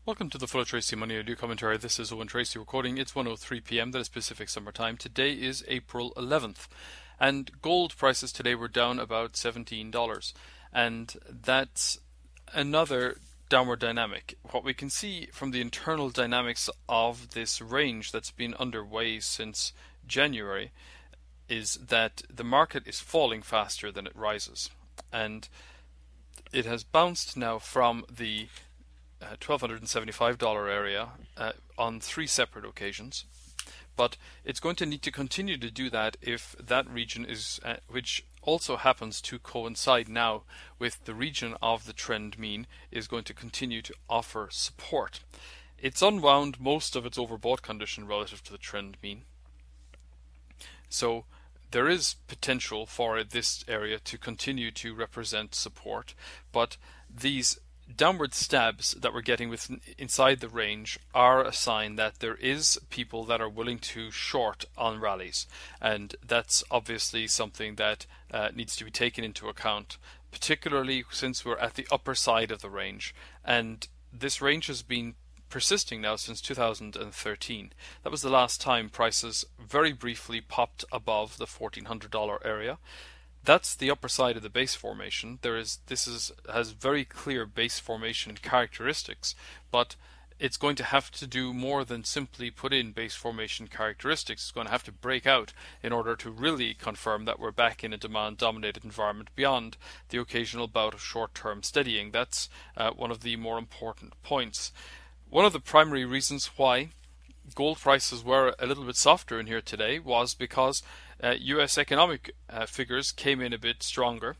Welcome to the Full of Tracy Money Audio Commentary. This is Owen Tracy recording. It's 1:03 p.m. That is Pacific Summer Time. Today is April 11th, and gold prices today were down about $17, and that's another downward dynamic. What we can see from the internal dynamics of this range that's been underway since January is that the market is falling faster than it rises, and it has bounced now from the $1,275 area on three separate occasions, but it's going to need to continue to do that if that region is, which also happens to coincide now with the region of the trend mean, is going to continue to offer support. It's unwound most of its overbought condition relative to the trend mean, so there is potential for this area to continue to represent support, but these downward stabs that we're getting inside the range are a sign that there is people that are willing to short on rallies, and that's obviously something that needs to be taken into account, particularly since we're at the upper side of the range, and this range has been persisting now since 2013. That was the last time prices very briefly popped above the $1,400 area. That's the upper side of the base formation. Has very clear base formation characteristics, but it's going to have to do more than simply put in base formation characteristics. It's going to have to break out in order to really confirm that we're back in a demand-dominated environment beyond the occasional bout of short-term steadying. That's one of the more important points. One of the primary reasons why gold prices were a little bit softer in here today was because US economic figures came in a bit stronger.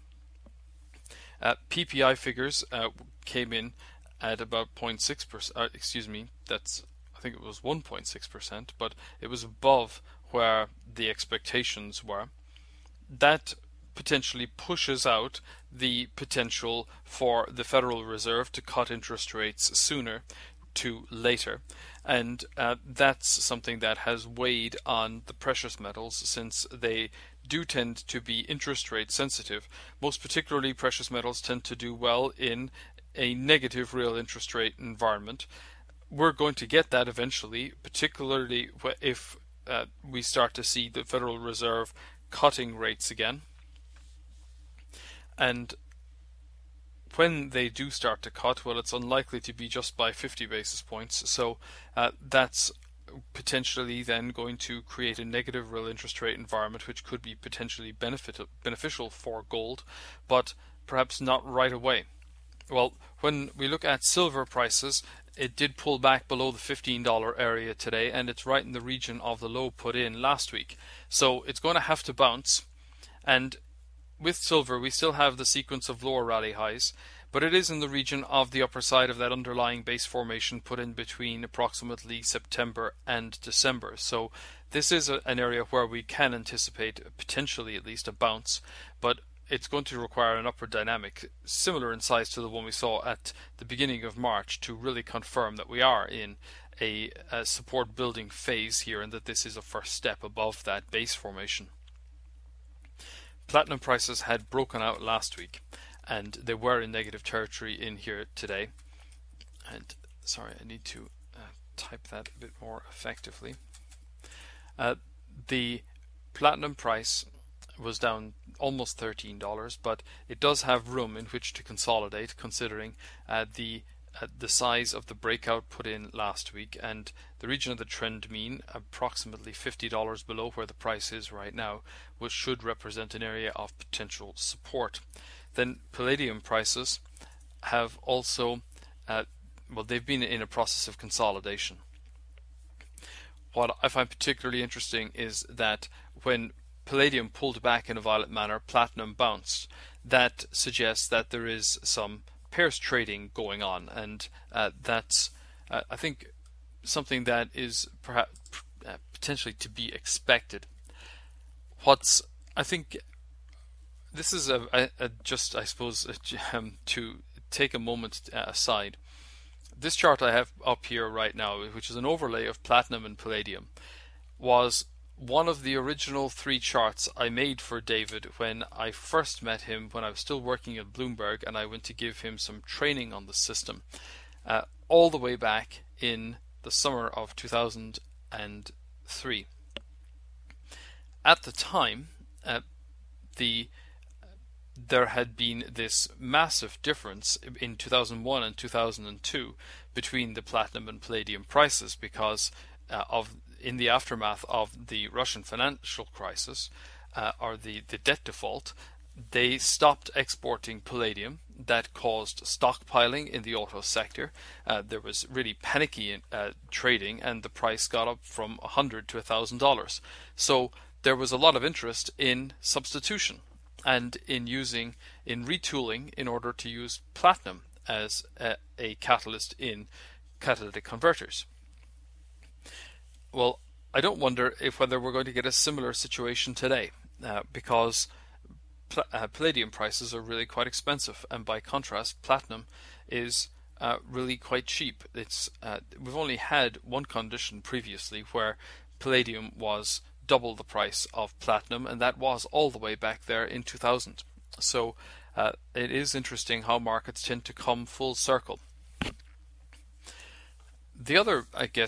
PPI figures came in at about 0.6%. I think it was 1.6%, but it was above where the expectations were. That potentially pushes out the potential for the Federal Reserve to cut interest rates sooner to later, and that's something that has weighed on the precious metals since they do tend to be interest rate sensitive. Most particularly, precious metals tend to do well in a negative real interest rate environment. We're going to get that eventually, particularly if we start to see the Federal Reserve cutting rates again, and when they do start to cut, well, it's unlikely to be just by 50 basis points, so that's potentially then going to create a negative real interest rate environment, which could be potentially beneficial for gold, but perhaps not right away. Well, when we look at silver prices, it did pull back below the $15 area today, and it's right in the region of the low put in last week, so it's going to have to bounce. And with silver, we still have the sequence of lower rally highs, but it is in the region of the upper side of that underlying base formation put in between approximately September and December. So this is an area where we can anticipate potentially at least a bounce, but it's going to require an upward dynamic similar in size to the one we saw at the beginning of March to really confirm that we are in a support building phase here and that this is a first step above that base formation. Platinum prices had broken out last week, and they were in negative territory in here today. And sorry, I need to type that a bit more effectively. The platinum price was down almost $13, but it does have room in which to consolidate, considering the size of the breakout put in last week and the region of the trend mean, approximately $50 below where the price is right now, which should represent an area of potential support. Then palladium prices have also, they've been in a process of consolidation. What I find particularly interesting is that when palladium pulled back in a violent manner, platinum bounced. That suggests that there is some pairs trading going on, and that's I think something that is perhaps potentially to be expected. I think this is to take a moment aside. This chart I have up here right now, which is an overlay of platinum and palladium, was one of the original three charts I made for David when I first met him when I was still working at Bloomberg, and I went to give him some training on the system. all the way back in the summer of 2003. At the time, there had been this massive difference in 2001 and 2002 between the platinum and palladium prices because in the aftermath of the Russian financial crisis, or the debt default, they stopped exporting palladium. That caused stockpiling in the auto sector. There was really panicky trading, and the price got up from $100 to $1,000. So there was a lot of interest in substitution and in retooling in order to use platinum as a catalyst in catalytic converters. Well, I don't wonder whether we're going to get a similar situation today, because palladium prices are really quite expensive, and by contrast, platinum is really quite cheap. We've only had one condition previously where palladium was double the price of platinum, and that was all the way back there in 2000. So it is interesting how markets tend to come full circle. The other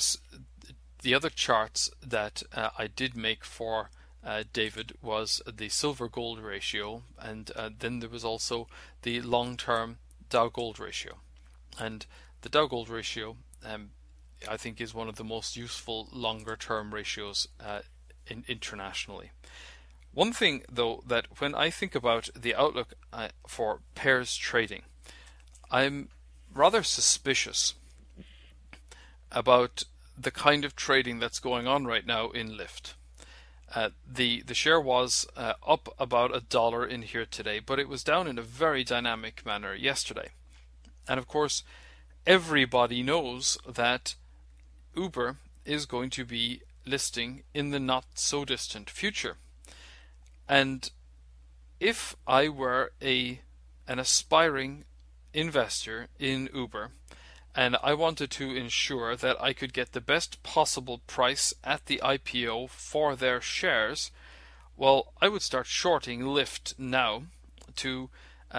charts that I did make for David was the silver-gold ratio, and then there was also the long-term Dow-gold ratio. And the Dow-gold ratio, I think, is one of the most useful longer-term ratios internationally. One thing, though, that when I think about the outlook for pairs trading, I'm rather suspicious about the kind of trading that's going on right now in Lyft. The share was up about $1 in here today, but it was down in a very dynamic manner yesterday. And of course, everybody knows that Uber is going to be listing in the not so distant future. And if I were an aspiring investor in Uber, and I wanted to ensure that I could get the best possible price at the IPO for their shares, well, I would start shorting Lyft now to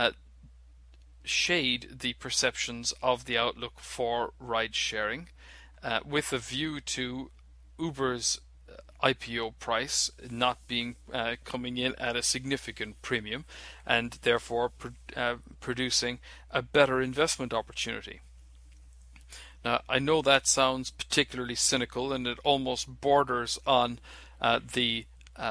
shade the perceptions of the outlook for ride sharing, with a view to Uber's IPO price not being coming in at a significant premium, and therefore producing a better investment opportunity. Now, I know that sounds particularly cynical, and it almost borders on the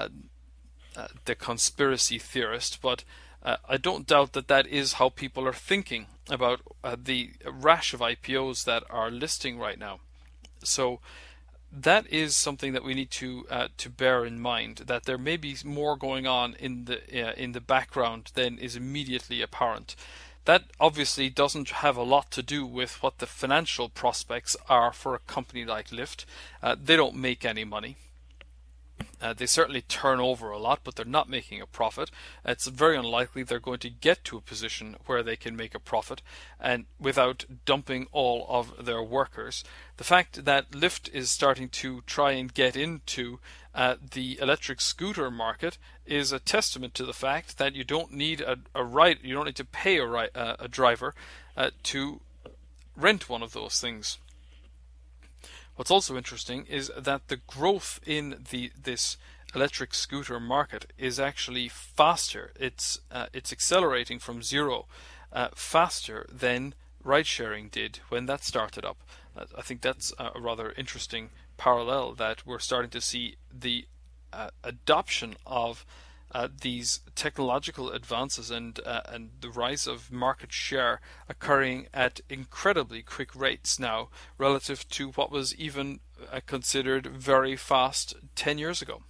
conspiracy theorist, but I don't doubt that is how people are thinking about the rash of IPOs that are listing right now. So that is something that we need to bear in mind, that there may be more going on in the background than is immediately apparent. That obviously doesn't have a lot to do with what the financial prospects are for a company like Lyft. They don't make any money. They certainly turn over a lot, but they're not making a profit. It's very unlikely they're going to get to a position where they can make a profit and without dumping all of their workers. The fact that Lyft is starting to try and get into the electric scooter market is a testament to the fact that you don't need you don't need to pay a driver to rent one of those things. What's also interesting is that the growth in this electric scooter market is actually faster. It's accelerating from zero faster than ride-sharing did when that started up. I think that's a rather interesting parallel, that we're starting to see the adoption of these technological advances and the rise of market share occurring at incredibly quick rates now relative to what was even considered very fast 10 years ago.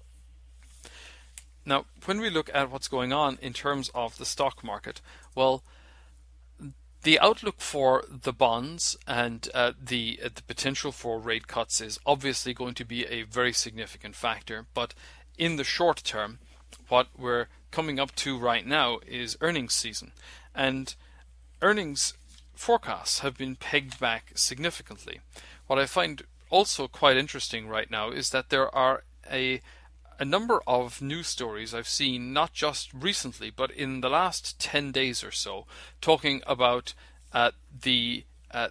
Now, when we look at what's going on in terms of the stock market, well, the outlook for the bonds and the potential for rate cuts is obviously going to be a very significant factor, but in the short term, what we're coming up to right now is earnings season, and earnings forecasts have been pegged back significantly. What I find also quite interesting right now is that there are a number of news stories I've seen, not just recently, but in the last 10 days or so, talking about the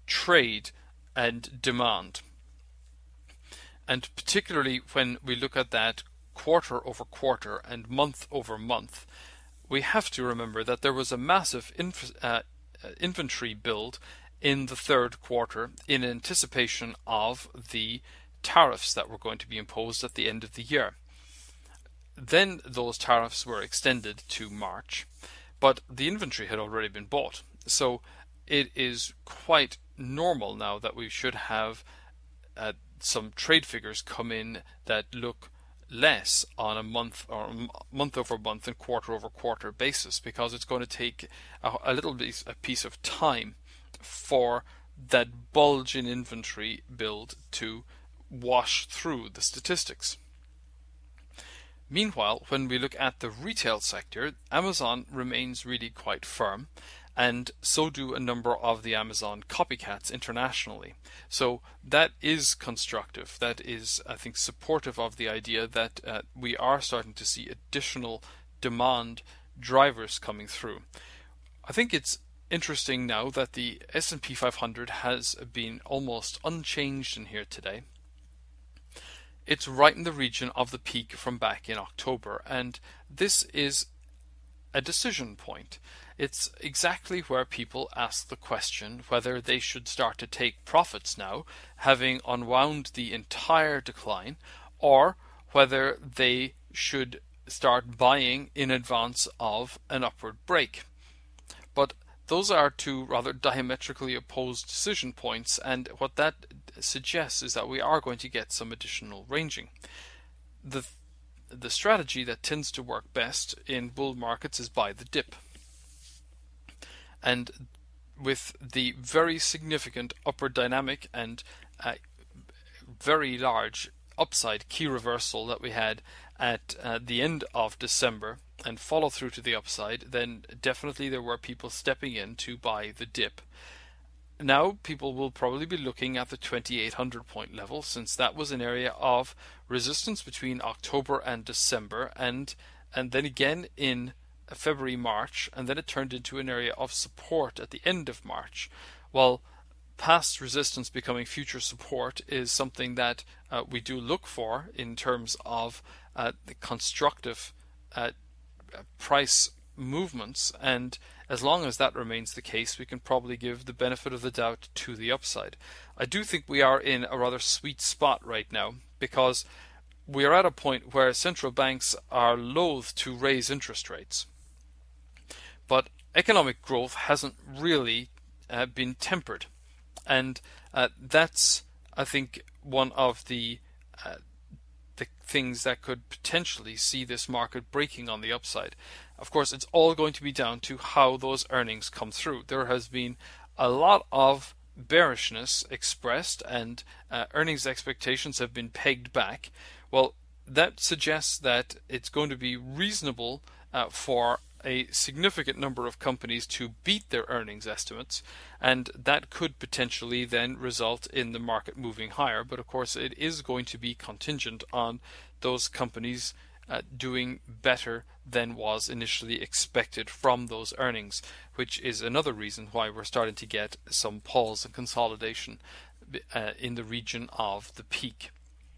trade and demand. And particularly when we look at that quarter over quarter and month over month, we have to remember that there was a massive inventory build in the third quarter in anticipation of the tariffs that were going to be imposed at the end of the year. Then those tariffs were extended to March, but the inventory had already been bought. So it is quite normal now that we should have some trade figures come in that look less on a month or month over month and quarter over quarter basis, because it's going to take a piece of time for that bulge in inventory build to wash through the statistics. Meanwhile, when we look at the retail sector, Amazon remains really quite firm, and so do a number of the Amazon copycats internationally. So that is constructive. That is, I think, supportive of the idea that we are starting to see additional demand drivers coming through. I think it's interesting now that the S&P 500 has been almost unchanged in here today. It's right in the region of the peak from back in October, and this is a decision point. It's exactly where people ask the question whether they should start to take profits now, having unwound the entire decline, or whether they should start buying in advance of an upward break. But those are two rather diametrically opposed decision points, and what that suggests is that we are going to get some additional ranging. The strategy that tends to work best in bull markets is buy the dip. And with the very significant upward dynamic and very large upside key reversal that we had at the end of December and follow through to the upside, then definitely there were people stepping in to buy the dip. Now people will probably be looking at the 2800 point level, since that was an area of resistance between October and December, and then again in February, March, and then it turned into an area of support at the end of March. Well, past resistance becoming future support is something that we do look for in terms of the constructive price movements, and as long as that remains the case, we can probably give the benefit of the doubt to the upside. I do think we are in a rather sweet spot right now, because we are at a point where central banks are loath to raise interest rates. But economic growth hasn't really been tempered. And that's, I think, one of the things that could potentially see this market breaking on the upside. Of course, it's all going to be down to how those earnings come through. There has been a lot of bearishness expressed, and earnings expectations have been pegged back. Well, that suggests that it's going to be reasonable for a significant number of companies to beat their earnings estimates, and that could potentially then result in the market moving higher. But of course, it is going to be contingent on those companies doing better than was initially expected from those earnings, which is another reason why we're starting to get some pause and consolidation in the region of the peak.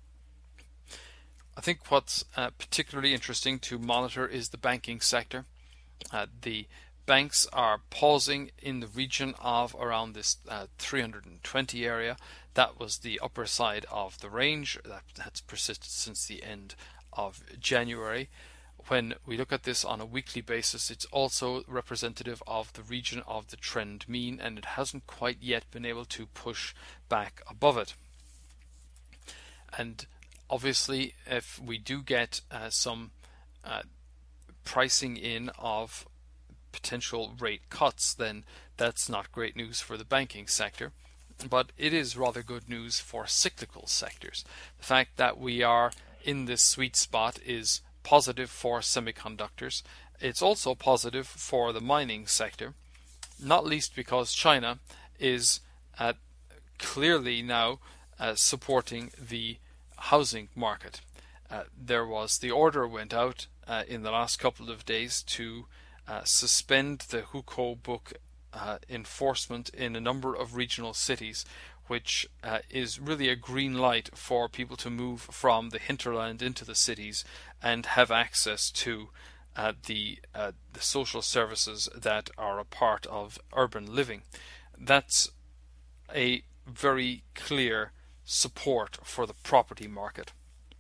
I think what's particularly interesting to monitor is the banking sector. The banks are pausing in the region of around this 320 area. That was the upper side of the range. That's persisted since the end of January. When we look at this on a weekly basis, it's also representative of the region of the trend mean, and it hasn't quite yet been able to push back above it. And obviously, if we do get some pricing in of potential rate cuts, then that's not great news for the banking sector, but it is rather good news for cyclical sectors. The fact that we are in this sweet spot is positive for semiconductors. It's also positive for the mining sector, not least because China is clearly now supporting the housing market. The order went out in the last couple of days to suspend the Hukou book enforcement in a number of regional cities, which is really a green light for people to move from the hinterland into the cities and have access to the social services that are a part of urban living. That's a very clear support for the property market.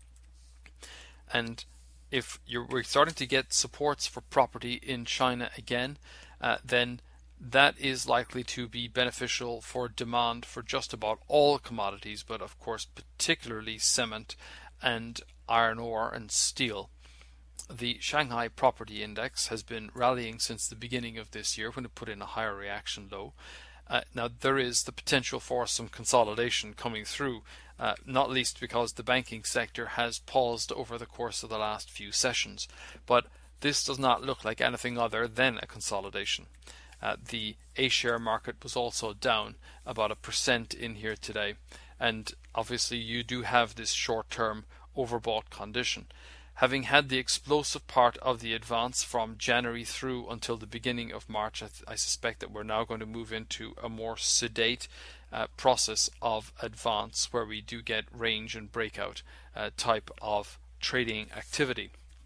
And if we're starting to get supports for property in China again, then that is likely to be beneficial for demand for just about all commodities, but of course particularly cement and iron ore and steel. The Shanghai Property Index has been rallying since the beginning of this year, when it put in a higher reaction low. Now there is the potential for some consolidation coming through, not least because the banking sector has paused over the course of the last few sessions. But this does not look like anything other than a consolidation. The A-share market was also down about 1% in here today, and obviously you do have this short-term overbought condition. Having had the explosive part of the advance from January through until the beginning of March, I suspect that we're now going to move into a more sedate process of advance, where we do get range and breakout type of trading activity.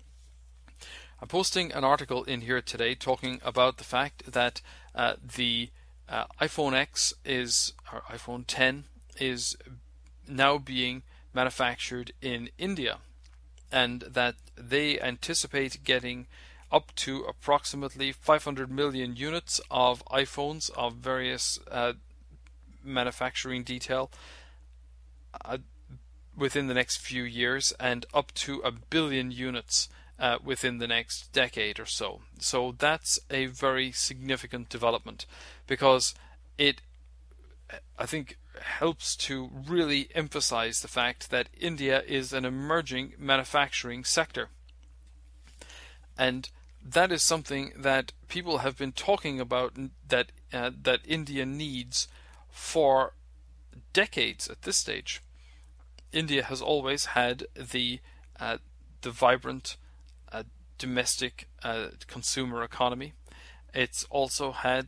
I'm posting an article in here today talking about the fact that the iPhone X or iPhone 10 is now being manufactured in India, and that they anticipate getting up to approximately 500 million units of iPhones of various manufacturing detail within the next few years, and up to 1 billion units within the next decade or so. So that's a very significant development, because it, I think, helps to really emphasize the fact that India is an emerging manufacturing sector. And that is something that people have been talking about, that India needs for decades at this stage. India has always had the vibrant domestic consumer economy. It's also had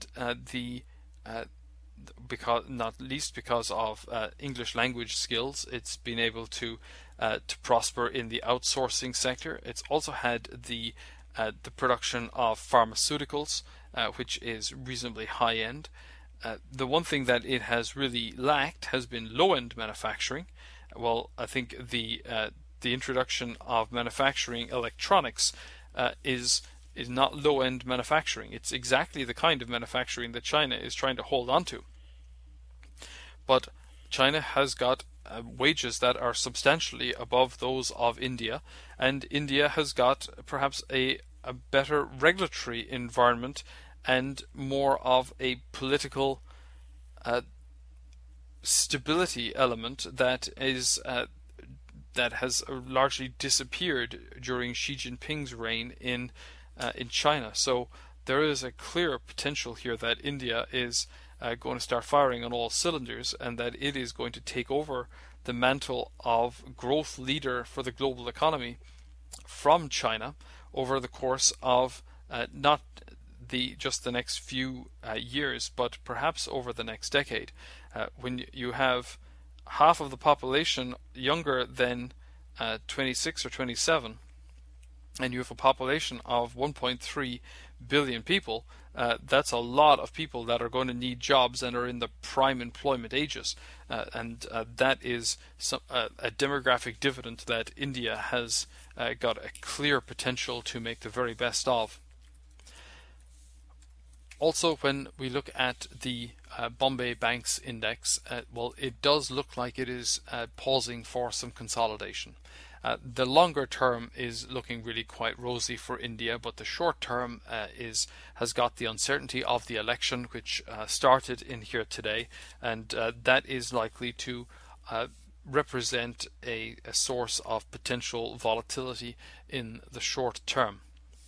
because, not least because of English language skills, it's been able to prosper in the outsourcing sector. It's also had the production of pharmaceuticals, which is reasonably high end. The one thing that it has really lacked has been low-end manufacturing. Well, I think the introduction of manufacturing electronics is not low-end manufacturing. It's exactly the kind of manufacturing that China is trying to hold on to. But China has got wages that are substantially above those of India, and India has got perhaps a better regulatory environment and more of a political stability element that has largely disappeared during Xi Jinping's reign in China. So there is a clear potential here that India is going to start firing on all cylinders, and that it is going to take over the mantle of growth leader for the global economy from China over the course of not just the next few years, but perhaps over the next decade. When you have half of the population younger than 26 or 27, and you have a population of 1.3 billion people, that's a lot of people that are going to need jobs and are in the prime employment ages. And that is a demographic dividend that India has got a clear potential to make the very best of. Also, when we look at the Bombay Banks Index, well, it does look like it is pausing for some consolidation. The longer term is looking really quite rosy for India, but the short term has got the uncertainty of the election, which started in here today, and that is likely to represent a source of potential volatility in the short term.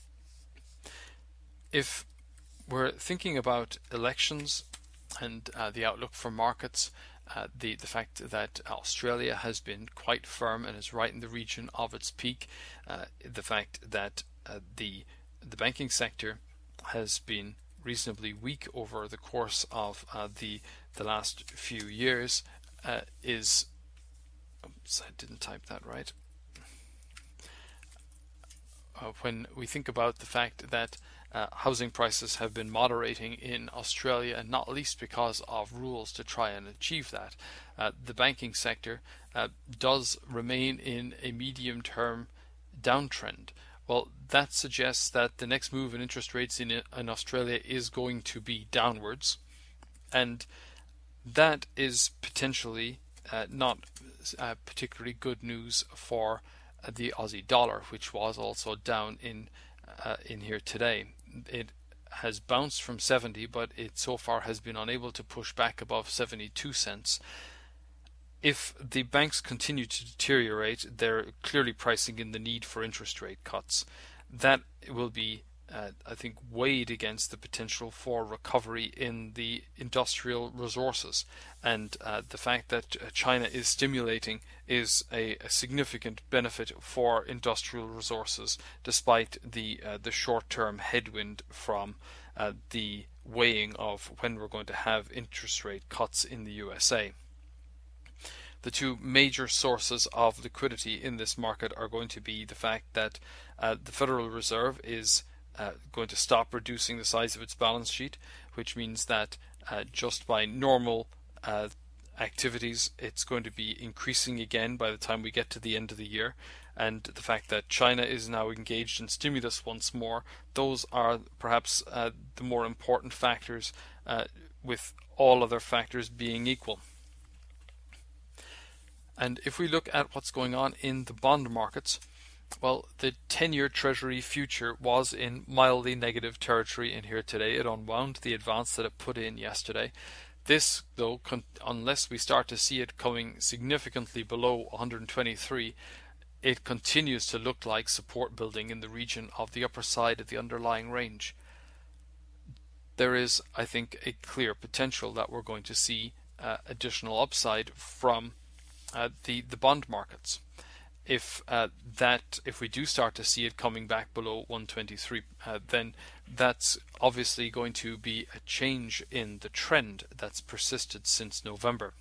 If we're thinking about elections and the outlook for markets, the fact that Australia has been quite firm and is right in the region of its peak, the fact that the banking sector has been reasonably weak over the course of the last few years is. Oops, I didn't type that right. When we think about the fact that housing prices have been moderating in Australia, and not least because of rules to try and achieve that, the banking sector does remain in a medium-term downtrend. Well, that suggests that the next move in interest rates in Australia is going to be downwards, and that is potentially not particularly good news for the Aussie dollar, which was also down in here today. It has bounced from 70, but it so far has been unable to push back above 72 cents. If the banks continue to deteriorate, they're clearly pricing in the need for interest rate cuts. That will be, I think, weighed against the potential for recovery in the industrial resources. And the fact that China is stimulating is a significant benefit for industrial resources, despite the short-term headwind from the weighing of when we're going to have interest rate cuts in the USA. The two major sources of liquidity in this market are going to be the fact that the Federal Reserve is going to stop reducing the size of its balance sheet, which means that just by normal activities it's going to be increasing again by the time we get to the end of the year. And the fact that China is now engaged in stimulus once more, those are perhaps the more important factors, with all other factors being equal. And if we look at what's going on in the bond markets, well, the 10-year Treasury future was in mildly negative territory in here today. It unwound the advance that it put in yesterday. This, though, unless we start to see it coming significantly below 123, it continues to look like support building in the region of the upper side of the underlying range. There is, I think, a clear potential that we're going to see additional upside from the bond markets. If we do start to see it coming back below 123, then that's obviously going to be a change in the trend that's persisted since November.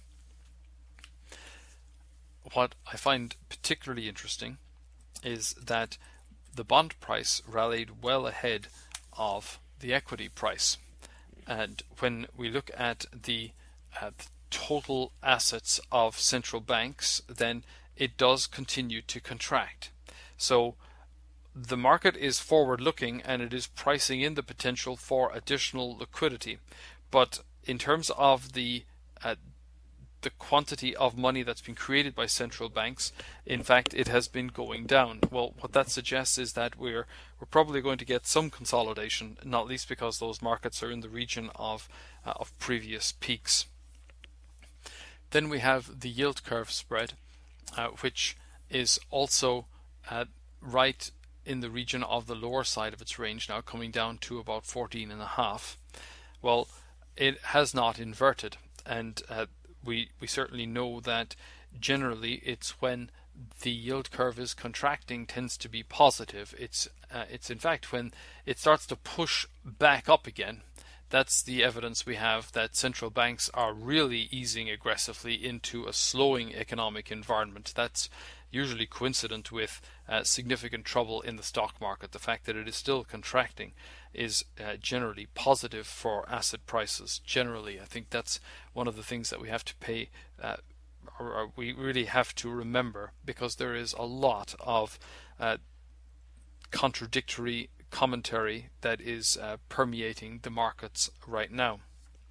What I find particularly interesting is that the bond price rallied well ahead of the equity price, and when we look at the total assets of central banks, then it does continue to contract. So the market is forward-looking and it is pricing in the potential for additional liquidity. But in terms of the quantity of money that's been created by central banks, in fact, it has been going down. Well, what that suggests is that we're probably going to get some consolidation, not least because those markets are in the region of previous peaks. Then we have the yield curve spread, which is also right in the region of the lower side of its range now, coming down to about 14.5. Well, it has not inverted, and we certainly know that generally it's when the yield curve is contracting tends to be positive. It's in fact when it starts to push back up again. That's the evidence we have that central banks are really easing aggressively into a slowing economic environment. That's usually coincident with significant trouble in the stock market. The fact that it is still contracting is generally positive for asset prices. Generally, I think that's one of the things that we have to pay, or we really have to remember, because there is a lot of contradictory commentary that is permeating the markets right now.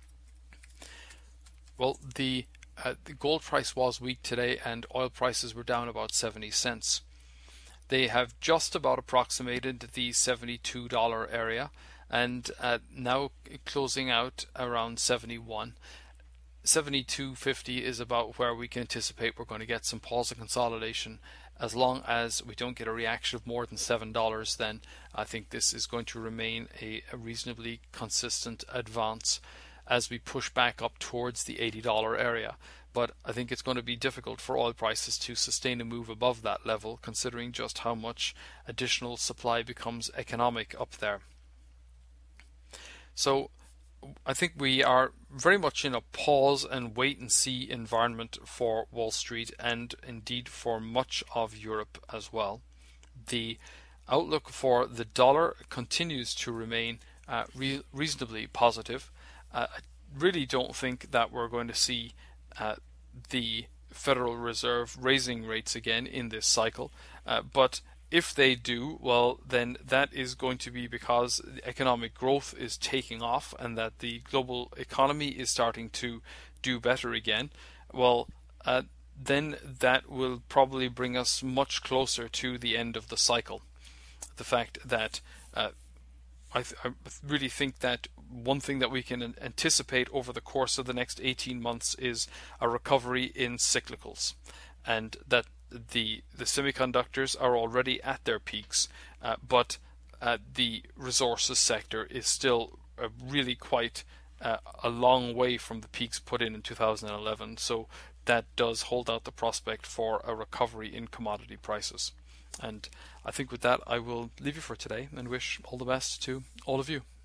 Well, the gold price was weak today, and oil prices were down about 70 cents. They have just about approximated the $72 area, and now closing out around 71. 72.50 is about where we can anticipate we're going to get some pause and consolidation. As long as we don't get a reaction of more than $7, then I think this is going to remain a reasonably consistent advance as we push back up towards the $80 area. But I think it's going to be difficult for oil prices to sustain a move above that level, considering just how much additional supply becomes economic up there. So I think we are very much in a pause and wait and see environment for Wall Street and indeed for much of Europe as well. The outlook for the dollar continues to remain reasonably positive. I really don't think that we're going to see the Federal Reserve raising rates again in this cycle, but if they do, well, then that is going to be because economic growth is taking off and that the global economy is starting to do better again. Well, then that will probably bring us much closer to the end of the cycle. The fact that I really think that one thing that we can anticipate over the course of the next 18 months is a recovery in cyclicals, and that the semiconductors are already at their peaks, but the resources sector is still really quite a long way from the peaks put in 2011. So that does hold out the prospect for a recovery in commodity prices. And I think with that, I will leave you for today and wish all the best to all of you.